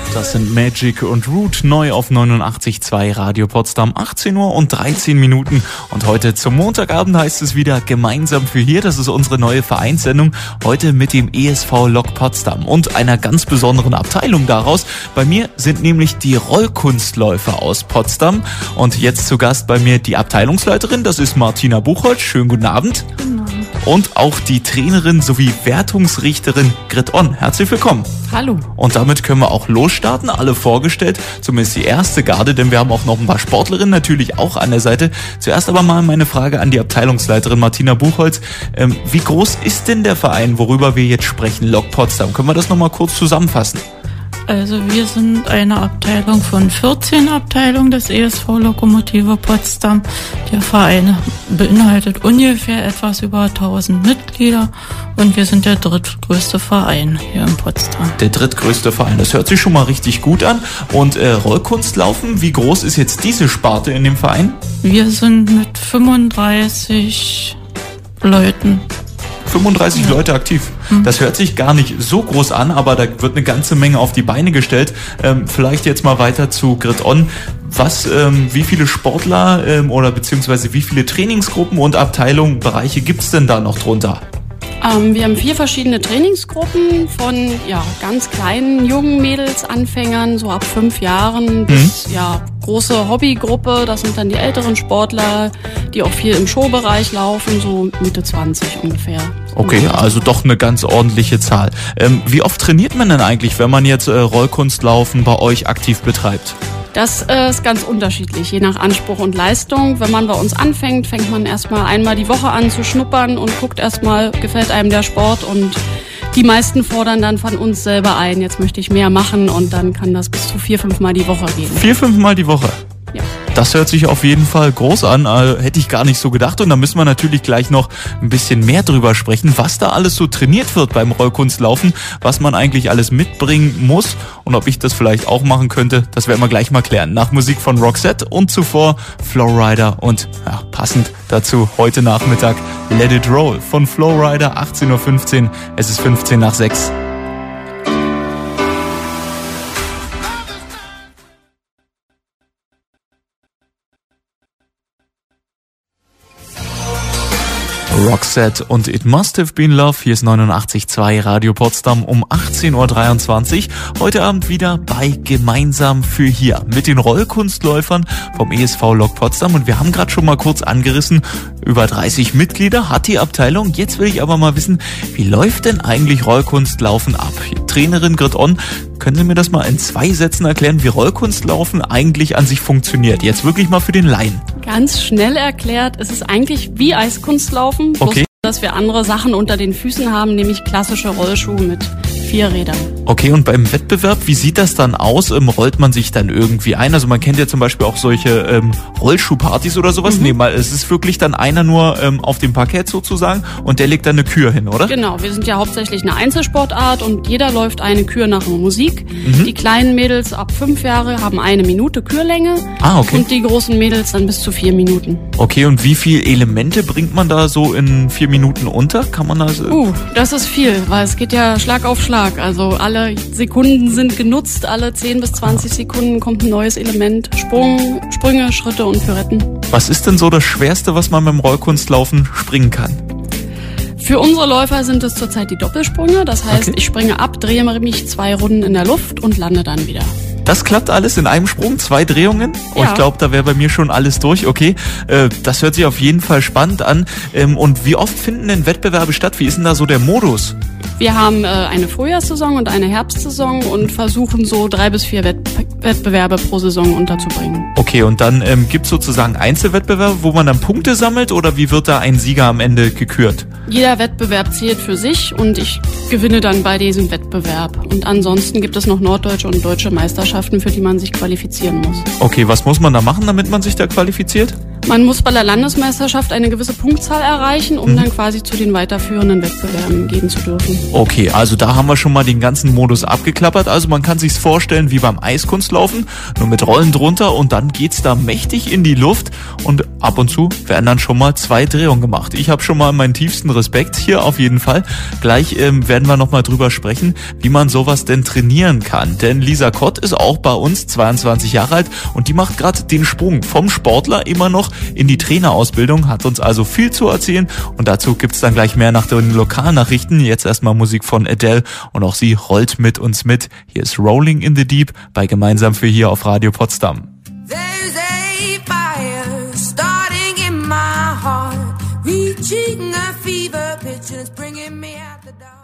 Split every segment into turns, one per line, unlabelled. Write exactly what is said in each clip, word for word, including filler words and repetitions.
Das sind Magic und Root, neu auf neunundachtzig Komma zwei Radio Potsdam, achtzehn Uhr und dreizehn Minuten. Und heute zum Montagabend heißt es wieder Gemeinsam für hier. Das ist unsere neue Vereinssendung. Heute mit dem E S V Lok Potsdam und einer ganz besonderen Abteilung daraus. Bei mir sind nämlich die Rollkunstläufer aus Potsdam. Und jetzt zu Gast bei mir die Abteilungsleiterin, das ist Martina Buchholz. Schönen guten Abend.
Guten Abend.
Und auch die Trainerin sowie Wertungsrichterin Grit On. Herzlich willkommen.
Hallo.
Und damit können wir auch losstarten, alle vorgestellt, zumindest die erste Garde, denn wir haben auch noch ein paar Sportlerinnen natürlich auch an der Seite. Zuerst aber mal meine Frage an die Abteilungsleiterin Martina Buchholz. Ähm, wie groß ist denn der Verein, worüber wir jetzt sprechen, Lok Potsdam? Können wir das nochmal kurz zusammenfassen?
Also wir sind eine Abteilung von vierzehn Abteilungen des E S V Lokomotive Potsdam. Der Verein beinhaltet ungefähr etwas über tausend Mitglieder und wir sind der drittgrößte Verein hier in Potsdam.
Der drittgrößte Verein, das hört sich schon mal richtig gut an. Und äh, Rollkunstlaufen, wie groß ist jetzt diese Sparte in dem Verein?
Wir sind mit fünfunddreißig Leuten.
fünfunddreißig ja. Leute aktiv. Das hört sich gar nicht so groß an, aber da wird eine ganze Menge auf die Beine gestellt. Ähm, vielleicht jetzt mal weiter zu Grit On. Was, ähm, wie viele Sportler ähm, oder beziehungsweise wie viele Trainingsgruppen und Abteilungen, Bereiche gibt's denn da noch drunter?
Ähm, wir haben vier verschiedene Trainingsgruppen von ja, ganz kleinen jungen Mädels, Anfängern, so ab fünf Jahren bis mhm. ja, große Hobbygruppe. Das sind dann die älteren Sportler, die auch viel im Showbereich laufen, so Mitte zwanzig ungefähr.
Okay, also doch eine ganz ordentliche Zahl. Ähm, wie oft trainiert man denn eigentlich, wenn man jetzt äh, Rollkunstlaufen bei euch aktiv betreibt?
Das äh, ist ganz unterschiedlich, je nach Anspruch und Leistung. Wenn man bei uns anfängt, fängt man erstmal einmal die Woche an zu schnuppern und guckt erstmal, gefällt einem der Sport, und die meisten fordern dann von uns selber ein, jetzt möchte ich mehr machen, und dann kann das bis zu vier, fünf Mal die Woche gehen.
Vier, fünf Mal die Woche?
Ja.
Das hört sich auf jeden Fall groß an, äh, hätte ich gar nicht so gedacht. Und da müssen wir natürlich gleich noch ein bisschen mehr drüber sprechen, was da alles so trainiert wird beim Rollkunstlaufen, was man eigentlich alles mitbringen muss und ob ich das vielleicht auch machen könnte, das werden wir gleich mal klären. Nach Musik von Roxette und zuvor Flowrider und ja, passend dazu heute Nachmittag Let It Roll von Flowrider, achtzehn Uhr fünfzehn, es ist fünfzehn nach sechs. Roxette und It Must Have Been Love. Hier ist neunundachtzig Komma zwei Radio Potsdam um achtzehn Uhr dreiundzwanzig. Heute Abend wieder bei Gemeinsam für hier mit den Rollkunstläufern vom E S V Lok Potsdam. Und wir haben gerade schon mal kurz angerissen, über dreißig Mitglieder hat die Abteilung. Jetzt will ich aber mal wissen, wie läuft denn eigentlich Rollkunstlaufen ab? Trainerin Grit On, können Sie mir das mal in zwei Sätzen erklären, wie Rollkunstlaufen eigentlich an sich funktioniert? Jetzt wirklich mal für den Laien.
Ganz schnell erklärt, es ist eigentlich wie Eiskunstlaufen, bloß
okay.
dass wir andere Sachen unter den Füßen haben, nämlich klassische Rollschuhe mit vier Rädern.
Okay, und beim Wettbewerb, wie sieht das dann aus? Ähm, rollt man sich dann irgendwie ein? Also man kennt ja zum Beispiel auch solche ähm, Rollschuhpartys oder sowas. Mhm. Nee, mal, es ist wirklich dann einer nur ähm, auf dem Parkett sozusagen und der legt dann eine Kür hin, oder?
Genau, wir sind ja hauptsächlich eine Einzelsportart und jeder läuft eine Kür nach Musik. Mhm. Die kleinen Mädels ab fünf Jahre haben eine Minute Kürlänge.
Ah, okay.
Und die großen Mädels dann bis zu vier Minuten.
Okay, und wie viele Elemente bringt man da so in vier Minuten unter? Kann man das?
Uh, das ist viel, weil es geht ja Schlag auf Schlag. Also alle Sekunden sind genutzt, alle zehn bis zwanzig Sekunden kommt ein neues Element. Sprung, Sprünge, Schritte und Pirouetten.
Was ist denn so das Schwerste, was man beim Rollkunstlaufen springen kann?
Für unsere Läufer sind es zurzeit die Doppelsprünge. Das heißt, okay. ich springe ab, drehe mich zwei Runden in der Luft und lande dann wieder.
Das klappt alles in einem Sprung, zwei Drehungen. Oh,
ja.
Ich glaube, da wäre bei mir schon alles durch. Okay, äh, das hört sich auf jeden Fall spannend an. Ähm, und wie oft finden denn Wettbewerbe statt? Wie ist denn da so der Modus?
Wir haben äh, eine Frühjahrssaison und eine Herbstsaison und versuchen so drei bis vier Wett- Wettbewerbe pro Saison unterzubringen.
Okay, und dann ähm, gibt es sozusagen Einzelwettbewerbe, wo man dann Punkte sammelt, oder wie wird da ein Sieger am Ende gekürt?
Jeder Wettbewerb zählt für sich und ich gewinne dann bei diesem Wettbewerb. Und ansonsten gibt es noch norddeutsche und deutsche Meisterschaften, für die man sich qualifizieren muss.
Okay, was muss man da machen, damit man sich da qualifiziert?
Man muss bei der Landesmeisterschaft eine gewisse Punktzahl erreichen, um mhm. dann quasi zu den weiterführenden Wettbewerben gehen zu dürfen.
Okay, also da haben wir schon mal den ganzen Modus abgeklappert. Also man kann sich's vorstellen wie beim Eiskunstlaufen, nur mit Rollen drunter und dann geht's da mächtig in die Luft und ab und zu werden dann schon mal zwei Drehungen gemacht. Ich habe schon mal meinen tiefsten Respekt hier auf jeden Fall. Gleich ähm, werden wir noch mal drüber sprechen, wie man sowas denn trainieren kann. Denn Lisa Kott ist auch bei uns zweiundzwanzig Jahre alt und die macht gerade den Sprung vom Sportler immer noch in die Trainerausbildung, hat uns also viel zu erzählen und dazu gibt's dann gleich mehr nach den Lokalnachrichten. Jetzt erstmal Musik von Adele und auch sie rollt mit uns mit. Hier ist Rolling in the Deep bei Gemeinsam für hier auf Radio Potsdam.
There's a fire starting in my heart, reaching a fever pitch and it's bringing me out the dark.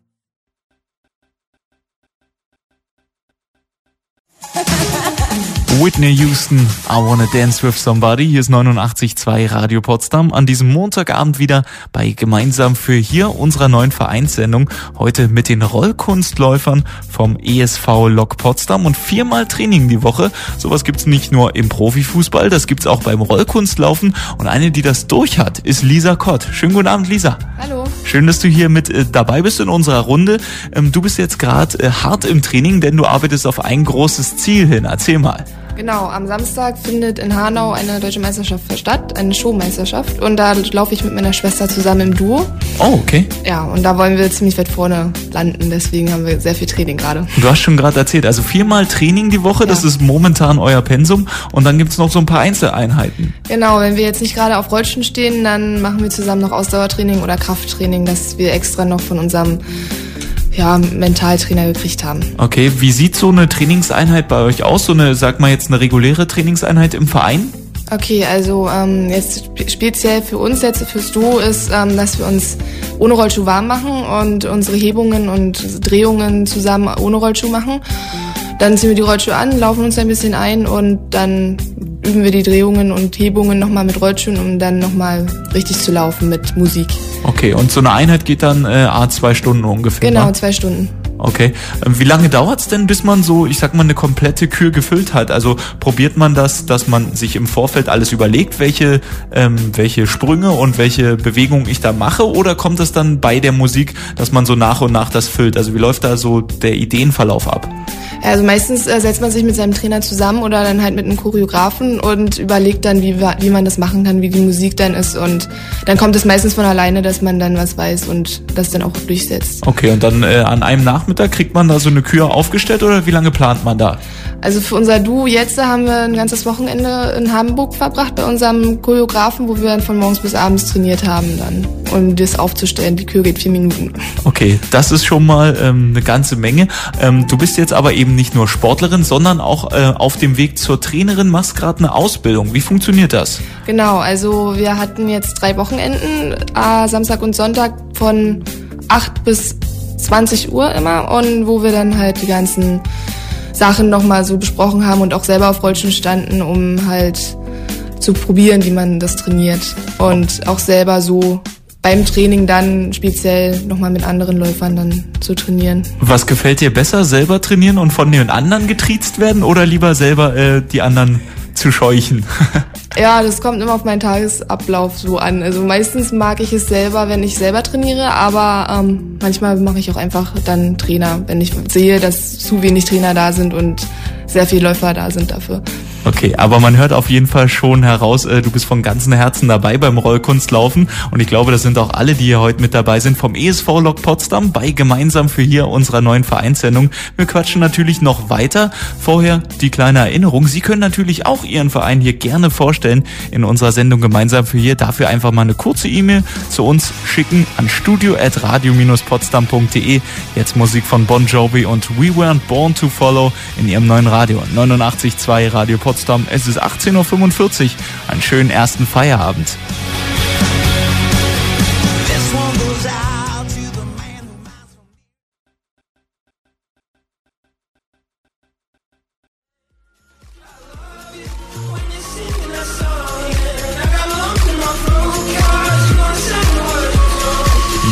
Whitney Houston, I Wanna Dance With Somebody. Hier ist neunundachtzig Komma zwei Radio Potsdam. An diesem Montagabend wieder bei Gemeinsam für hier unserer neuen Vereinssendung. Heute mit den Rollkunstläufern vom E S V Lok Potsdam und viermal Training die Woche. Sowas gibt's nicht nur im Profifußball, das gibt's auch beim Rollkunstlaufen. Und eine, die das durch hat, ist Lisa Kott. Schönen guten Abend, Lisa.
Hallo.
Schön, dass du hier mit äh, dabei bist in unserer Runde. Ähm, du bist jetzt gerade äh, hart im Training, denn du arbeitest auf ein großes Ziel hin. Erzähl mal.
Genau, am Samstag findet in Hanau eine deutsche Meisterschaft statt, eine Showmeisterschaft. Und da laufe ich mit meiner Schwester zusammen im Duo.
Oh, okay.
Ja, und da wollen wir ziemlich weit vorne landen, deswegen haben wir sehr viel Training gerade.
Du hast schon gerade erzählt, also viermal Training die Woche, ja. Das ist momentan euer Pensum. Und dann gibt's noch so ein paar Einzeleinheiten.
Genau, wenn wir jetzt nicht gerade auf Rollschuhen stehen, dann machen wir zusammen noch Ausdauertraining oder Krafttraining, das wir extra noch von unserem ja, Mentaltrainer gekriegt haben.
Okay, wie sieht so eine Trainingseinheit bei euch aus? So eine, sag mal jetzt eine reguläre Trainingseinheit im Verein?
Okay, also ähm, jetzt speziell für uns jetzt, fürs Duo ist, ähm, dass wir uns ohne Rollschuh warm machen und unsere Hebungen und Drehungen zusammen ohne Rollschuh machen. Dann ziehen wir die Rollschuhe an, laufen uns ein bisschen ein und dann üben wir die Drehungen und Hebungen nochmal mit Rollschuhen, um dann nochmal richtig zu laufen mit Musik.
Okay, und so eine Einheit geht dann äh, a zwei Stunden ungefähr?
Genau,
ne?
zwei Stunden.
Okay. Wie lange dauert's denn, bis man so, ich sag mal, eine komplette Kür gefüllt hat? Also probiert man das, dass man sich im Vorfeld alles überlegt, welche ähm, welche Sprünge und welche Bewegungen ich da mache? Oder kommt es dann bei der Musik, dass man so nach und nach das füllt? Also wie läuft da so der Ideenverlauf ab?
Also meistens äh, setzt man sich mit seinem Trainer zusammen oder dann halt mit einem Choreografen und überlegt dann, wie, wie man das machen kann, wie die Musik dann ist. Und dann kommt es meistens von alleine, dass man dann was weiß und das dann auch durchsetzt.
Okay, und dann äh, an einem Nachmittag kriegt man da so eine Kür aufgestellt oder wie lange plant man da?
Also für unser Duo jetzt haben wir ein ganzes Wochenende in Hamburg verbracht bei unserem Choreografen, wo wir dann von morgens bis abends trainiert haben dann, um das aufzustellen. Die Kür geht vier Minuten.
Okay, das ist schon mal ähm, eine ganze Menge. Ähm, du bist jetzt aber eben nicht nur Sportlerin, sondern auch äh, auf dem Weg zur Trainerin, machst gerade eine Ausbildung. Wie funktioniert das?
Genau, also wir hatten jetzt drei Wochenenden, äh, Samstag und Sonntag von acht bis zwanzig Uhr immer und wo wir dann halt die ganzen Sachen nochmal so besprochen haben und auch selber auf Rollschuhen standen, um halt zu probieren, wie man das trainiert und auch selber so beim Training dann speziell nochmal mit anderen Läufern dann zu trainieren. Was
gefällt dir besser, selber trainieren und von den anderen getriezt werden oder lieber selber äh, die anderen zu scheuchen?
Ja, das kommt immer auf meinen Tagesablauf so an. Also meistens mag ich es selber, wenn ich selber trainiere, aber ähm, manchmal mache ich auch einfach dann Trainer, wenn ich sehe, dass zu wenig Trainer da sind und sehr viele Läufer da sind dafür.
Okay, aber man hört auf jeden Fall schon heraus, äh, du bist von ganzem Herzen dabei beim Rollkunstlaufen und ich glaube, das sind auch alle, die hier heute mit dabei sind vom E S V Lok Potsdam bei Gemeinsam für hier unserer neuen Vereinssendung. Wir quatschen natürlich noch weiter. Vorher die kleine Erinnerung, Sie können natürlich auch Ihren Verein hier gerne vorstellen in unserer Sendung Gemeinsam für hier. Dafür einfach mal eine kurze E-Mail zu uns schicken an studio at radio dash potsdam punkt de. Jetzt Musik von Bon Jovi und We Weren't Born to Follow in Ihrem neuen Radio neunundachtzig Komma zwei Radio Potsdam. Es ist achtzehn Uhr fünfundvierzig. Einen schönen ersten Feierabend.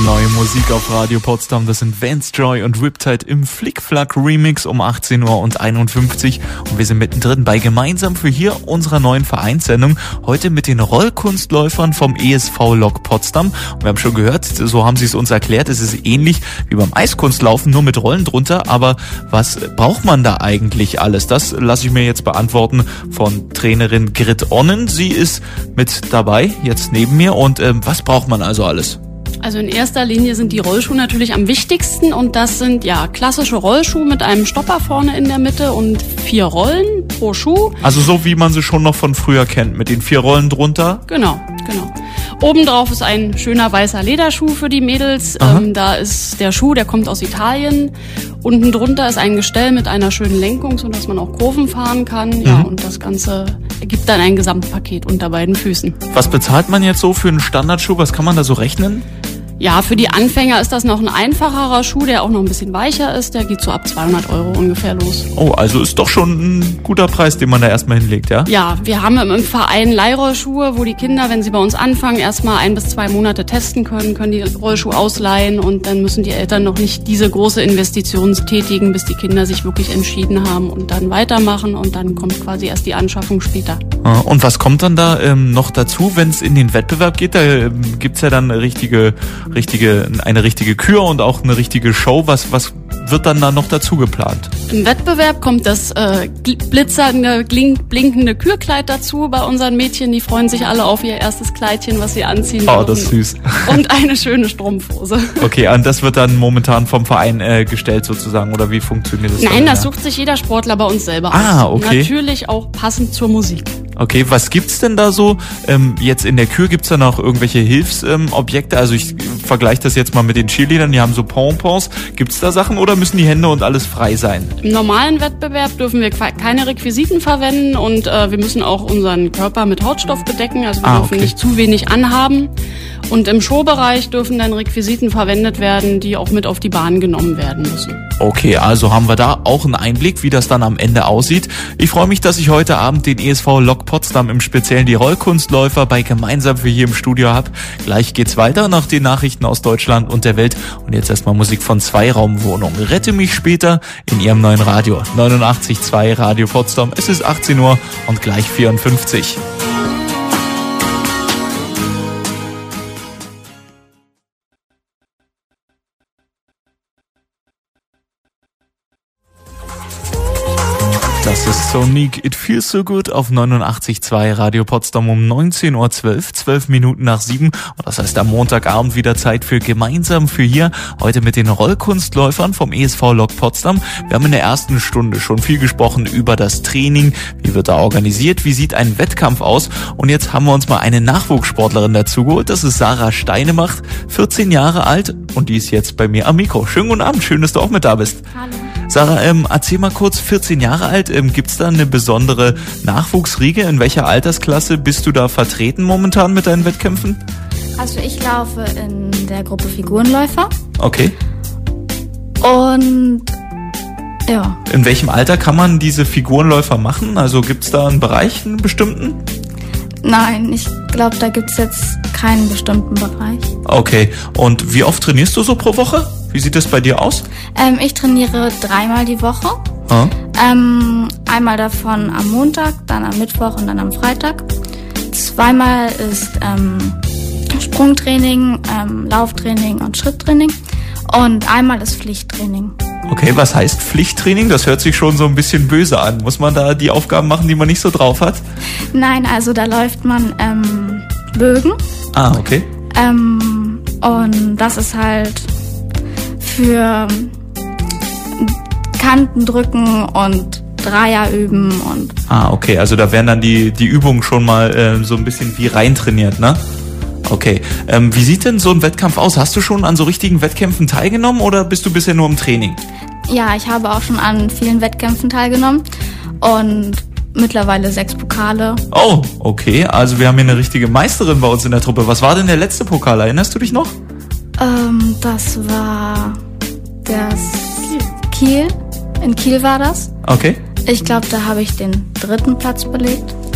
Neue Musik auf Radio Potsdam, das sind Vance Joy und Riptide im Flick-Flack Remix um achtzehn Uhr und einundfünfzig und wir sind mittendrin bei Gemeinsam für hier unserer neuen Vereinssendung, heute mit den Rollkunstläufern vom E S V Lok Potsdam. Und wir haben schon gehört, so haben sie es uns erklärt, es ist ähnlich wie beim Eiskunstlaufen, nur mit Rollen drunter, aber was braucht man da eigentlich alles? Das lasse ich mir jetzt beantworten von Trainerin Grit Onnen. Sie ist mit dabei, jetzt neben mir und ähm, was braucht man also alles?
Also in erster Linie sind die Rollschuhe natürlich am wichtigsten und das sind ja klassische Rollschuhe mit einem Stopper vorne in der Mitte und vier Rollen pro Schuh.
Also so wie man sie schon noch von früher kennt, mit den vier Rollen drunter?
Genau, genau. Obendrauf ist ein schöner weißer Lederschuh für die Mädels. Ähm, da ist der Schuh, der kommt aus Italien. Unten drunter ist ein Gestell mit einer schönen Lenkung, sodass man auch Kurven fahren kann. Ja, mhm. Und das Ganze ergibt dann ein Gesamtpaket unter beiden Füßen.
Was bezahlt man jetzt so für einen Standardschuh? Was kann man da so rechnen?
Ja, für die Anfänger ist das noch ein einfacherer Schuh, der auch noch ein bisschen weicher ist. Der geht so ab zweihundert Euro ungefähr los.
Oh, also ist doch schon ein guter Preis, den man da erstmal hinlegt, ja?
Ja, wir haben im Verein Leihrollschuhe, wo die Kinder, wenn sie bei uns anfangen, erstmal ein bis zwei Monate testen können, können die Rollschuhe ausleihen und dann müssen die Eltern noch nicht diese große Investition tätigen, bis die Kinder sich wirklich entschieden haben und dann weitermachen und dann kommt quasi erst die Anschaffung später.
Und was kommt dann da ähm, noch dazu, wenn es in den Wettbewerb geht? Da ähm, gibt's ja dann eine richtige, richtige, eine richtige Kür und auch eine richtige Show. Was, was wird dann da noch dazu geplant?
Im Wettbewerb kommt das äh, glitzernde, blinkende Kürkleid dazu bei unseren Mädchen. Die freuen sich alle auf ihr erstes Kleidchen, was sie anziehen
Oh, dürfen. Das ist süß.
Und eine schöne Strumpfhose.
Okay, und das wird dann momentan vom Verein äh, gestellt sozusagen, oder wie funktioniert das?
Nein, das sucht sich jeder Sportler bei uns selber aus.
Ah, okay.
Natürlich auch passend zur Musik.
Okay, was gibt's denn da so? Ähm, jetzt in der Kür gibt's da noch irgendwelche Hilfsobjekte? Ähm, also ich vergleiche das jetzt mal mit den Cheerleadern, die haben so Pompons. Gibt's da Sachen oder müssen die Hände und alles frei sein?
Im normalen Wettbewerb dürfen wir keine Requisiten verwenden und äh, wir müssen auch unseren Körper mit Hautstoff bedecken. Also wir
ah,
dürfen
okay.
nicht zu wenig anhaben. Und im Showbereich dürfen dann Requisiten verwendet werden, die auch mit auf die Bahn genommen werden müssen.
Okay, also haben wir da auch einen Einblick, wie das dann am Ende aussieht. Ich freue mich, dass ich heute Abend den E S V Lok Potsdam, im Speziellen die Rollkunstläufer, bei Gemeinsam für hier im Studio habe. Gleich geht's weiter nach den Nachrichten aus Deutschland und der Welt. Und jetzt erstmal Musik von Zweiraumwohnung. Rette mich später in ihrem neuen Radio. neunundachtzig Komma zwei Radio Potsdam. Es ist achtzehn Uhr und gleich vierundfünfzig. Das ist Sonic, It Feels So Good auf neunundachtzig Komma zwei Radio Potsdam um neunzehn Uhr zwölf, zwölf Minuten nach sieben. Und das heißt am Montagabend wieder Zeit für Gemeinsam für hier. Heute mit den Rollkunstläufern vom E S V Lok Potsdam. Wir haben in der ersten Stunde schon viel gesprochen über das Training. Wie wird da organisiert? Wie sieht ein Wettkampf aus? Und jetzt haben wir uns mal eine Nachwuchssportlerin dazugeholt. Das ist Sarah Steinemacht, vierzehn Jahre alt und die ist jetzt bei mir am Mikro. Schönen guten Abend, schön, dass du auch mit da bist.
Hallo.
Sarah, ähm, erzähl mal kurz, vierzehn Jahre alt, ähm, gibt's da eine besondere Nachwuchsriege? In welcher Altersklasse bist du da vertreten momentan mit deinen Wettkämpfen?
Also ich laufe in der Gruppe Figurenläufer.
Okay.
Und ja.
In welchem Alter kann man diese Figurenläufer machen? Also gibt's da einen Bereich, einen bestimmten?
Nein, ich glaube, da gibt's jetzt keinen bestimmten Bereich.
Okay. Und wie oft trainierst du so pro Woche? Wie sieht das bei dir aus?
Ähm, ich trainiere dreimal die Woche.
Ah.
Ähm, einmal davon am Montag, dann am Mittwoch und dann am Freitag. Zweimal ist ähm, Sprungtraining, ähm, Lauftraining und Schritttraining. Und einmal ist Pflichttraining.
Okay, was heißt Pflichttraining? Das hört sich schon so ein bisschen böse an. Muss man da die Aufgaben machen, die man nicht so drauf hat?
Nein, also da läuft man ähm, Bögen.
Ah, okay.
Ähm, und das ist halt für Kanten drücken und Dreier üben und.
Ah, okay. Also da werden dann die, die Übungen schon mal äh, so ein bisschen wie reintrainiert, ne? Okay. Ähm, wie sieht denn so ein Wettkampf aus? Hast du schon an so richtigen Wettkämpfen teilgenommen oder bist du bisher nur im Training?
Ja, ich habe auch schon an vielen Wettkämpfen teilgenommen und mittlerweile sechs Pokale.
Oh, okay. Also wir haben hier eine richtige Meisterin bei uns in der Truppe. Was war denn der letzte Pokal? Erinnerst du dich noch?
Ähm, das war das Kiel. In Kiel war das.
Okay.
Ich glaube, da habe ich den dritten Platz belegt.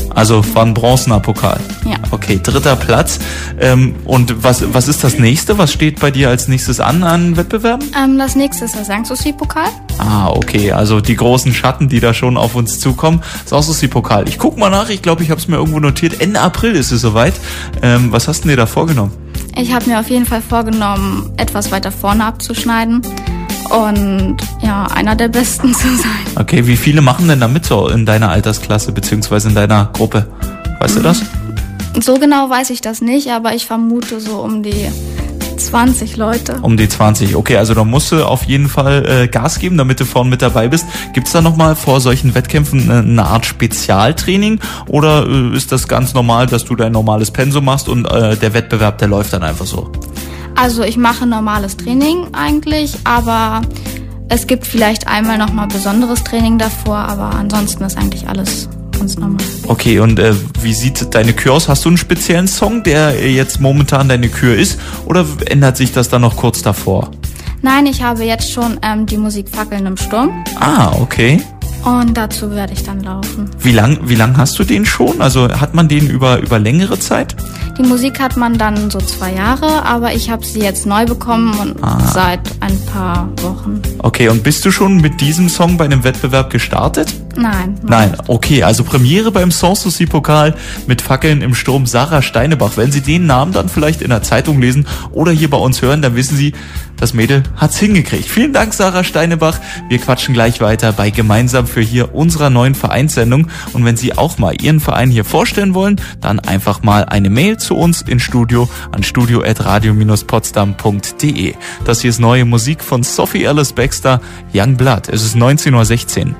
Also war ein bronzener Pokal.
Ja.
Okay, dritter Platz. Ähm, und was, was ist das nächste? Was steht bei dir als nächstes an an Wettbewerben?
Ähm, das nächste ist der Sanssouci-Pokal.
Ah, okay, also die großen Schatten, die da schon auf uns zukommen. Sanssouci-Pokal. Ich guck mal nach, ich glaube, ich habe es mir irgendwo notiert. Ende April ist es soweit. Ähm, was hast du dir da vorgenommen?
Ich habe mir auf jeden Fall vorgenommen, etwas weiter vorne abzuschneiden und ja, einer der Besten zu sein.
Okay, wie viele machen denn da mit so in deiner Altersklasse beziehungsweise in deiner Gruppe? Weißt du das?
So genau weiß ich das nicht, aber ich vermute so um die zwanzig Leute.
Um die zwanzig, okay, also da musst du auf jeden Fall äh, Gas geben, damit du vorne mit dabei bist. Gibt's da nochmal vor solchen Wettkämpfen eine, eine Art Spezialtraining oder äh, ist das ganz normal, dass du dein normales Pensum machst und äh, der Wettbewerb, der läuft dann einfach so?
Also ich mache normales Training eigentlich, aber es gibt vielleicht einmal nochmal besonderes Training davor, aber ansonsten ist eigentlich alles ganz normal.
Okay, und äh, wie sieht deine Kür aus? Hast du einen speziellen Song, der jetzt momentan deine Kür ist oder ändert sich das dann noch kurz davor?
Nein, ich habe jetzt schon ähm, die Musik Fackeln im Sturm.
Ah, okay.
Und dazu werde ich dann laufen.
Wie lang, wie lang hast du den schon? Also hat man den über, über längere Zeit?
Die Musik hat man dann so zwei Jahre, aber ich habe sie jetzt neu bekommen und
ah.
seit ein paar Wochen.
Okay, und bist du schon mit diesem Song bei einem Wettbewerb gestartet?
Nein.
Nein, okay, also Premiere beim Sanssouci-Pokal mit Fackeln im Sturm, Sarah Steinebach. Wenn Sie den Namen dann vielleicht in der Zeitung lesen oder hier bei uns hören, dann wissen Sie, das Mädel hat's hingekriegt. Vielen Dank, Sarah Steinebach. Wir quatschen gleich weiter bei Gemeinsam für hier unserer neuen Vereinssendung. Und wenn Sie auch mal Ihren Verein hier vorstellen wollen, dann einfach mal eine Mail zu uns ins Studio an studio at radio dash potsdam punkt de. Das hier ist neue Musik von Sophie Ellis Bextor, Young Blood. Es ist neunzehn Uhr sechzehn.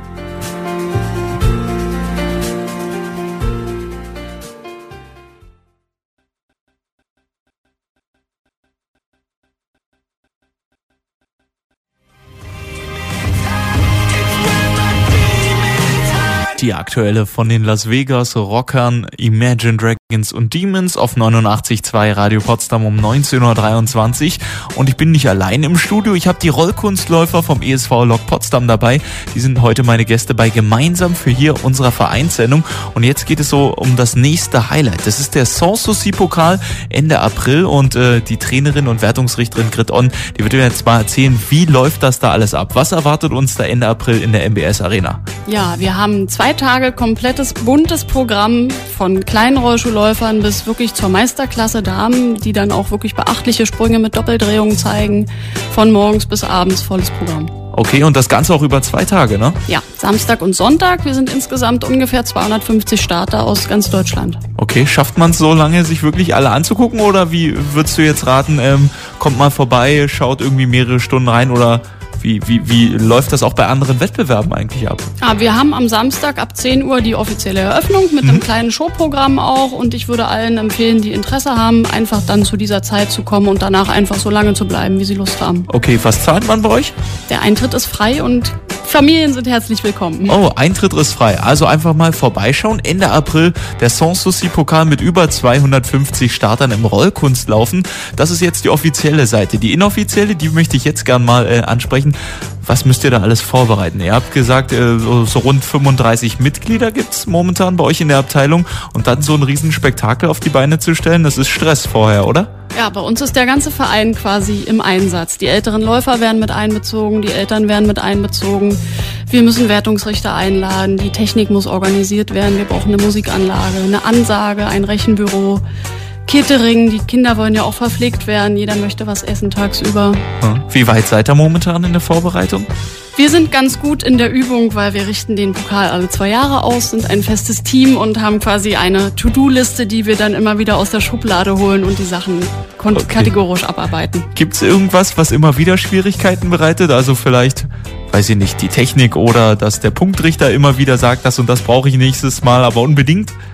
Die aktuelle von den Las Vegas Rockern Imagine Dragons und Demons auf neunundachtzig Komma zwei Radio Potsdam um neunzehn Uhr dreiundzwanzig. Und ich bin nicht allein im Studio, ich habe die Rollkunstläufer vom E S V Lok Potsdam dabei. Die sind heute meine Gäste bei Gemeinsam für hier unserer Vereinssendung. Und jetzt geht es so um das nächste Highlight. Das ist der Sanssouci-Pokal Ende April und äh, die Trainerin und Wertungsrichterin Grit On, die wird mir jetzt mal erzählen, wie läuft das da alles ab? Was erwartet uns da Ende April in der M B S Arena?
Ja, wir haben zwei Tage komplettes buntes Programm von kleinen Rollschuhläufern bis wirklich zur Meisterklasse Damen, die dann auch wirklich beachtliche Sprünge mit Doppeldrehungen zeigen. Von morgens bis abends volles Programm.
Okay, und das Ganze auch über zwei Tage, ne?
Ja, Samstag und Sonntag. Wir sind insgesamt ungefähr zweihundertfünfzig Starter aus ganz Deutschland.
Okay, schafft man es so lange, sich wirklich alle anzugucken oder wie würdest du jetzt raten, ähm, kommt mal vorbei, schaut irgendwie mehrere Stunden rein oder Wie, wie, wie läuft das auch bei anderen Wettbewerben eigentlich ab?
Ah, wir haben am Samstag ab zehn Uhr die offizielle Eröffnung mit mhm. einem kleinen Showprogramm auch und ich würde allen empfehlen, die Interesse haben, einfach dann zu dieser Zeit zu kommen und danach einfach so lange zu bleiben, wie sie Lust haben.
Okay, was zahlt man bei euch?
Der Eintritt ist frei und Familien sind herzlich willkommen.
Oh, Eintritt ist frei. Also einfach mal vorbeischauen. Ende April der Sanssouci-Pokal mit über zweihundertfünfzig Startern im Rollkunstlaufen. Das ist jetzt die offizielle Seite. Die inoffizielle, die möchte ich jetzt gern mal äh, ansprechen. Was müsst ihr da alles vorbereiten? Ihr habt gesagt, äh, so, so rund fünfunddreißig Mitglieder gibt's momentan bei euch in der Abteilung. Und dann so ein Riesenspektakel auf die Beine zu stellen, das ist Stress vorher, oder?
Ja, bei uns ist der ganze Verein quasi im Einsatz. Die älteren Läufer werden mit einbezogen, die Eltern werden mit einbezogen. Wir müssen Wertungsrichter einladen, die Technik muss organisiert werden. Wir brauchen eine Musikanlage, eine Ansage, ein Rechenbüro, Catering. Die Kinder wollen ja auch verpflegt werden. Jeder möchte was essen tagsüber.
Wie weit seid ihr momentan in der Vorbereitung?
Wir sind ganz gut in der Übung, weil wir richten den Pokal alle zwei Jahre aus, sind ein festes Team und haben quasi eine To-Do-Liste, die wir dann immer wieder aus der Schublade holen und die Sachen kon- okay. kategorisch abarbeiten.
Gibt's irgendwas, was immer wieder Schwierigkeiten bereitet? Also vielleicht, weiß ich nicht, die Technik oder dass der Punktrichter immer wieder sagt, das und das brauche ich nächstes Mal, aber unbedingt?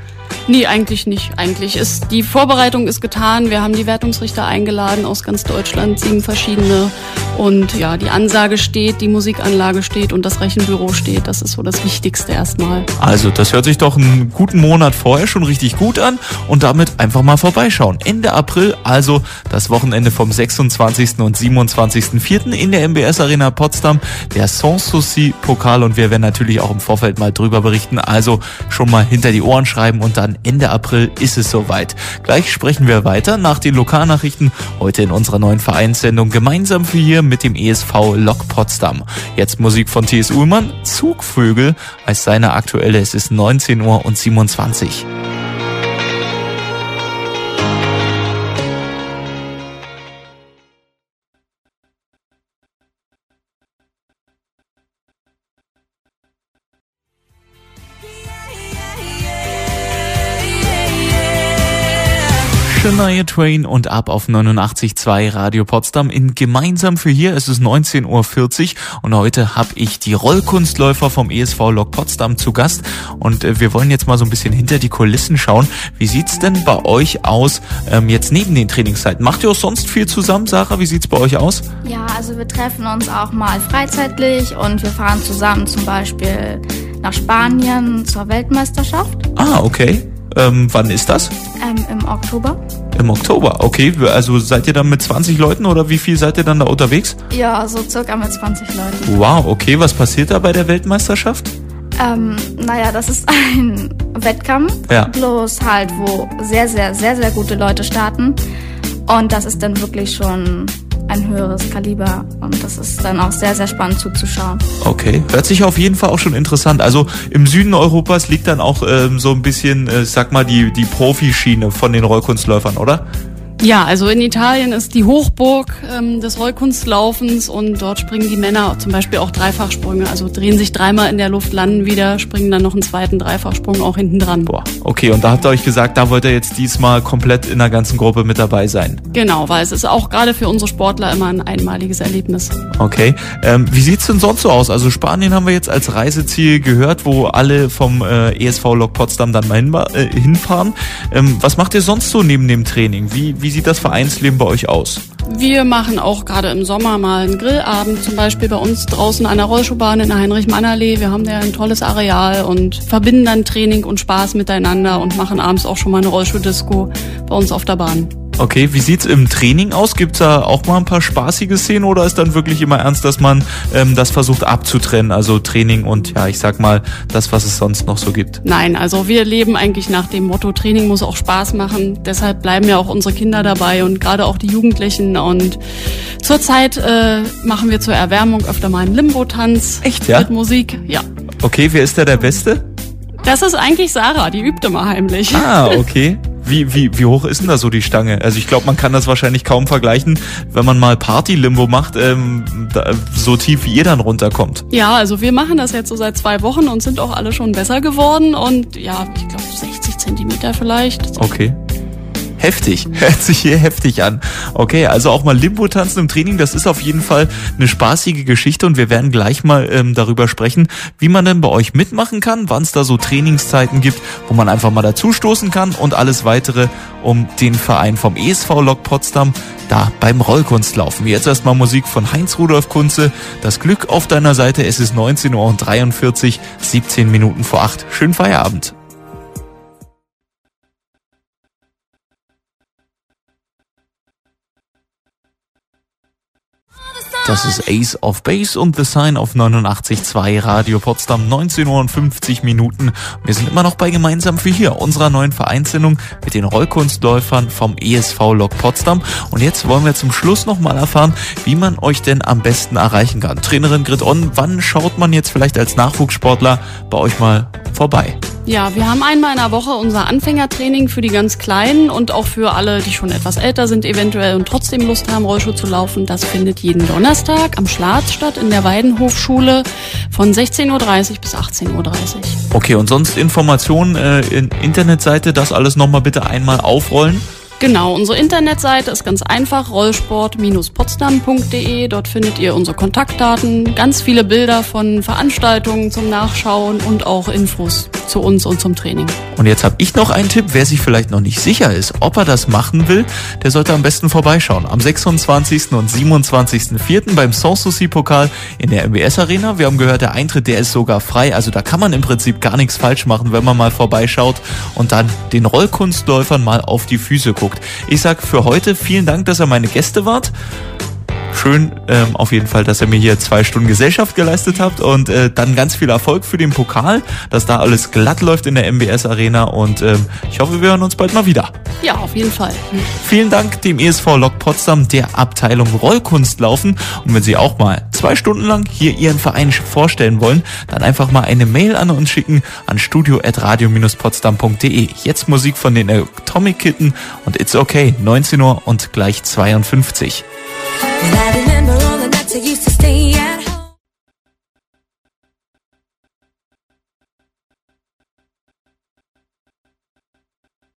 Nee, eigentlich nicht. Eigentlich ist die Vorbereitung ist getan. Wir haben die Wertungsrichter eingeladen aus ganz Deutschland, sieben verschiedene. Und ja, die Ansage steht, die Musikanlage steht und das Rechenbüro steht. Das ist so das Wichtigste erstmal.
Also, das hört sich doch einen guten Monat vorher schon richtig gut an und damit einfach mal vorbeischauen. Ende April, also das Wochenende vom sechsundzwanzigsten und siebenundzwanzigsten vierten in der M B S Arena Potsdam, der Sans Souci Pokal, und wir werden natürlich auch im Vorfeld mal drüber berichten. Also schon mal hinter die Ohren schreiben und dann Ende April ist es soweit. Gleich sprechen wir weiter nach den Lokalnachrichten, heute in unserer neuen Vereinssendung gemeinsam für hier mit dem E S V Lok Potsdam. Jetzt Musik von T S. Ullmann, Zugvögel als seine aktuelle, es ist neunzehn Uhr und siebenundzwanzig. Shania Twain und ab auf neunundachtzig Komma zwei Radio Potsdam in gemeinsam für hier. Es ist neunzehn Uhr vierzig und heute habe ich die Rollkunstläufer vom E S V Lok Potsdam zu Gast und äh, wir wollen jetzt mal so ein bisschen hinter die Kulissen schauen. Wie sieht's denn bei euch aus ähm, jetzt neben den Trainingszeiten? Macht ihr auch sonst viel zusammen, Sarah? Wie sieht's bei euch aus?
Ja, also wir treffen uns auch mal freizeitlich und wir fahren zusammen zum Beispiel nach Spanien zur Weltmeisterschaft.
Ah, okay. Ähm, wann ist das?
Ähm, im Oktober.
Im Oktober, okay. Also seid ihr dann mit zwanzig Leuten oder wie viel seid ihr dann da unterwegs?
Ja, so circa mit zwanzig Leuten.
Wow, okay. Was passiert da bei der Weltmeisterschaft?
Ähm, naja, das ist ein Wettkampf,
ja.
bloß halt, wo sehr, sehr, sehr, sehr gute Leute starten. Und das ist dann wirklich schon ein höheres Kaliber und das ist dann auch sehr, sehr spannend zuzuschauen.
Okay, hört sich auf jeden Fall auch schon interessant. Also im Süden Europas liegt dann auch ähm, so ein bisschen, äh, sag mal, die, die Profischiene von den Rollkunstläufern, oder?
Ja, also in Italien ist die Hochburg ähm, des Rollkunstlaufens und dort springen die Männer zum Beispiel auch Dreifachsprünge, also drehen sich dreimal in der Luft, landen wieder, springen dann noch einen zweiten Dreifachsprung auch hinten dran.
Boah, okay, und da habt ihr euch gesagt, da wollt ihr jetzt diesmal komplett in der ganzen Gruppe mit dabei sein.
Genau, weil es ist auch gerade für unsere Sportler immer ein einmaliges Erlebnis.
Okay, ähm, wie sieht's denn sonst so aus? Also Spanien haben wir jetzt als Reiseziel gehört, wo alle vom äh, E S V Lok Potsdam dann mal hin, äh, hinfahren. Ähm, was macht ihr sonst so neben dem Training? Wie, wie Wie sieht das Vereinsleben bei euch aus?
Wir machen auch gerade im Sommer mal einen Grillabend, zum Beispiel bei uns draußen an der Rollschuhbahn in der Heinrich-Mann-Allee. Wir haben da ein tolles Areal und verbinden dann Training und Spaß miteinander und machen abends auch schon mal eine Rollschuhdisco bei uns auf der Bahn.
Okay, wie sieht's im Training aus? Gibt's da auch mal ein paar spaßige Szenen oder ist dann wirklich immer ernst, dass man ähm, das versucht abzutrennen? Also Training und ja, ich sag mal, das, was es sonst noch so gibt.
Nein, also wir leben eigentlich nach dem Motto, Training muss auch Spaß machen. Deshalb bleiben ja auch unsere Kinder dabei und gerade auch die Jugendlichen. Und zurzeit äh, machen wir zur Erwärmung öfter mal einen Limbo-Tanz.
Echt, ja?
Mit Musik, ja.
Okay, wer ist da der Beste?
Das ist eigentlich Sarah, die übt immer heimlich.
Ah, okay. Wie, wie, wie hoch ist denn da so die Stange? Also ich glaube, man kann das wahrscheinlich kaum vergleichen, wenn man mal Party-Limbo macht, ähm, da, so tief wie ihr dann runterkommt.
Ja, also wir machen das jetzt so seit zwei Wochen und sind auch alle schon besser geworden und ja, ich glaube sechzig Zentimeter vielleicht.
Okay. Heftig, hört sich hier heftig an. Okay, also auch mal Limbo tanzen im Training, das ist auf jeden Fall eine spaßige Geschichte und wir werden gleich mal ähm, darüber sprechen, wie man denn bei euch mitmachen kann, wann es da so Trainingszeiten gibt, wo man einfach mal dazustoßen kann und alles weitere um den Verein vom E S V Lok Potsdam da beim Rollkunstlaufen. Jetzt erstmal Musik von Heinz-Rudolf Kunze, das Glück auf deiner Seite, es ist neunzehn Uhr dreiundvierzig, siebzehn Minuten vor acht. Schönen Feierabend. Das ist Ace of Base und The Sign auf neunundachtzig Komma zwei Radio Potsdam, neunzehn Uhr fünfzig Minuten. Wir sind immer noch bei Gemeinsam für hier, unserer neuen Vereinssendung mit den Rollkunstläufern vom E S V Lok Potsdam. Und jetzt wollen wir zum Schluss nochmal erfahren, wie man euch denn am besten erreichen kann. Trainerin Grit-On, wann schaut man jetzt vielleicht als Nachwuchssportler bei euch mal vorbei?
Ja, wir haben einmal in der Woche unser Anfängertraining für die ganz Kleinen und auch für alle, die schon etwas älter sind eventuell und trotzdem Lust haben, Rollschuh zu laufen. Das findet jeden Donnerstag am Schlatz statt in der Weidenhofschule von sechzehn Uhr dreißig bis achtzehn Uhr dreißig.
Okay, und sonst Informationen, äh, in Internetseite, das alles nochmal bitte einmal aufrollen.
Genau, unsere Internetseite ist ganz einfach, rollsport Bindestrich potsdam Punkt de. Dort findet ihr unsere Kontaktdaten, ganz viele Bilder von Veranstaltungen zum Nachschauen und auch Infos zu uns und zum Training.
Und jetzt habe ich noch einen Tipp, wer sich vielleicht noch nicht sicher ist, ob er das machen will, der sollte am besten vorbeischauen. Am sechsundzwanzigsten und siebenundzwanzigsten vierten beim Sanssouci-Pokal in der M B S Arena. Wir haben gehört, der Eintritt, der ist sogar frei, also da kann man im Prinzip gar nichts falsch machen, wenn man mal vorbeischaut und dann den Rollkunstläufern mal auf die Füße guckt. Ich sag für heute vielen Dank, dass ihr meine Gäste wart. Schön ähm, auf jeden Fall, dass ihr mir hier zwei Stunden Gesellschaft geleistet habt und äh, dann ganz viel Erfolg für den Pokal, dass da alles glatt läuft in der M B S Arena und ähm, ich hoffe, wir hören uns bald mal wieder.
Ja, auf jeden Fall.
Vielen Dank dem E S V Lok Potsdam, der Abteilung Rollkunstlaufen. Und wenn Sie auch mal zwei Stunden lang hier Ihren Verein vorstellen wollen, dann einfach mal eine Mail an uns schicken an studio at radio Bindestrich potsdam Punkt de. Jetzt Musik von den Atomic Kitten und It's Okay, neunzehn Uhr und gleich zweiundfünfzig.
And I remember all the nights I used to stay at